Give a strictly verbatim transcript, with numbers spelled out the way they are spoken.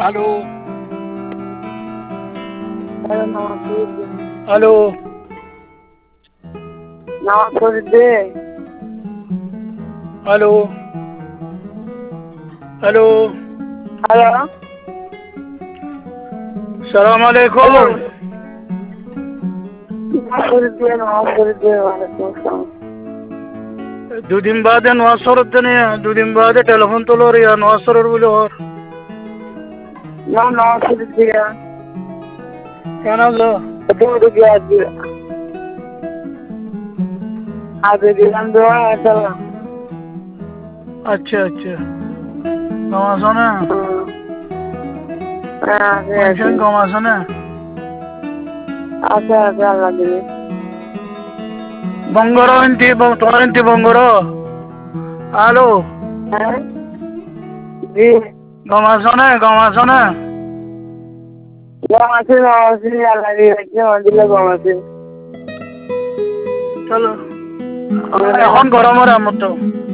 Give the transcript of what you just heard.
hello hello নমস্তে hello নমস্তে hello hello hello সালাম আলাইকুম হ্যালো নমস্তে নমস্তে ওয়ালাইকুম আসসালাম দুদিন বাদে নোয়াজ সরত নিয়ে দুদিন বাদে টেলিফোন তোলর ইয়া নোয়াজ সরর বলে ওর না নমস্তে দিয়া কেন আছো তুমি কি আছি আজ দিলাম দোয়া চলো আচ্ছা আচ্ছা কম আছো না পেনশন কম আছো না আচ্ছা আচ্ছা আল্লাহ দিবে বঙ্গর এনতি তোমার এনতি বঙ্গর হ্যালো হ্যাঁ জি কম আছো না কম আছো না গম আছে গম আছে আল্লাহ দিবে দিলে গম আছে চলো এখন গরমের আমত